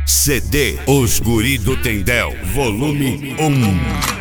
CD Os Guri do Tendel, volume 1.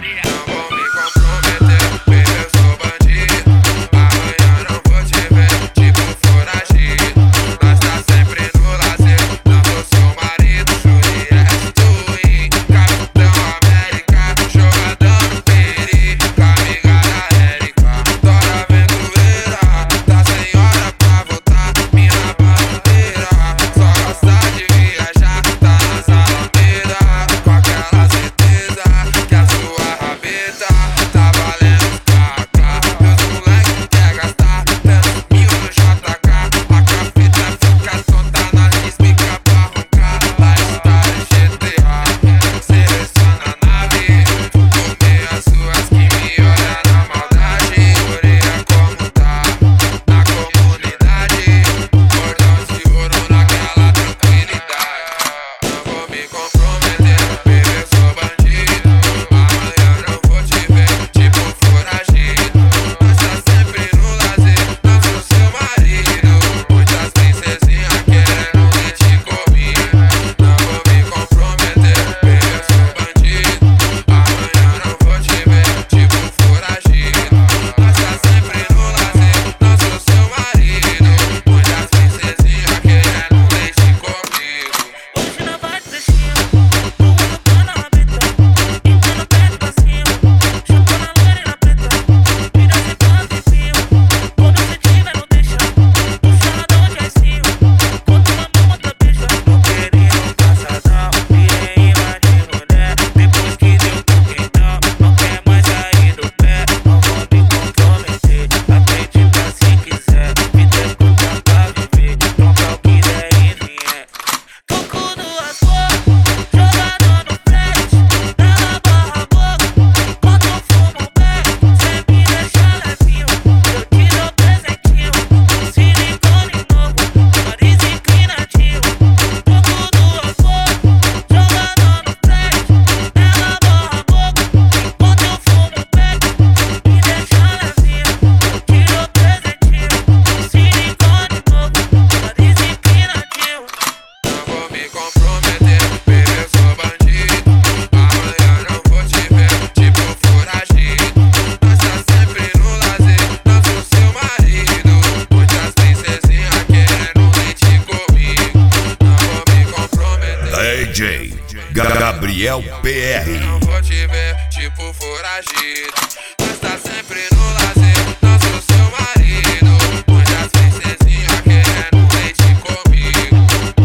DJ Gabriel PR. Não vou te ver, tipo foragido. Mas tá sempre no lazer, não sou seu marido. Muitas princesinhas querendo leite comigo.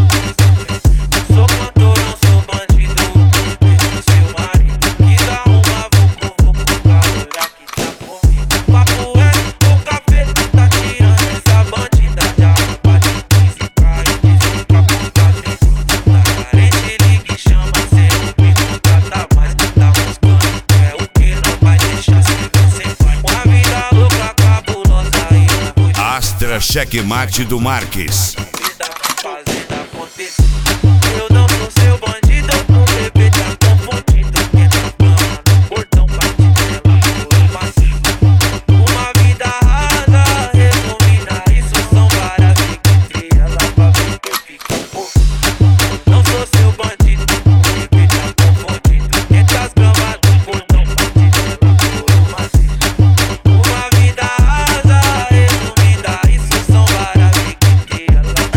Sou cantor, não sou bandido. Sou seu marido. Quis arrumar, vou colocar que tá comigo. Papo é o café, tá tirando essa bandida. Já bate física e desfica por café. Carente liga e chama, sempre me contrata mais. Tá buscando, é o que não vai deixar sem você. Uma vida louca, cabulosa e Astra Checkmate do Marques. fazendo acontecer. Eu não sou seu bandido, o bebê tá confundido. Entra na cama, no portão, bate nela, foi macio. Uma vida rasa, resumida, isso são várias. Fica entre ela pra ver que eu fico pouco. Não sou seu bandido, o bebê tá confundido. Entra as gramas do portão, bate nela, foi macio. Uma vida rasa, resumida, isso são várias. Fica entre ela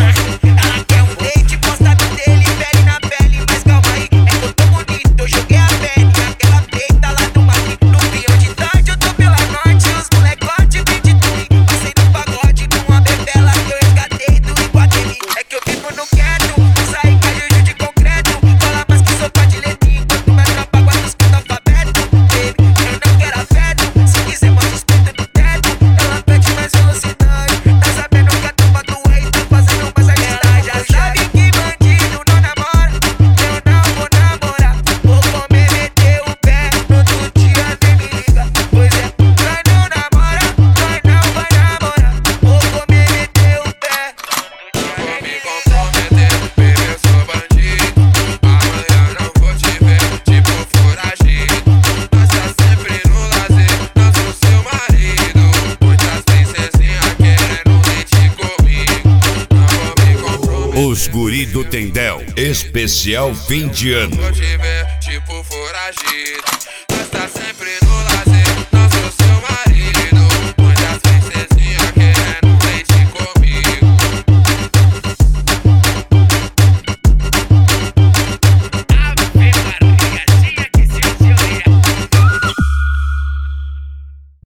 Guri do Tendel, especial fim de ano. Se eu tiver tipo foragido,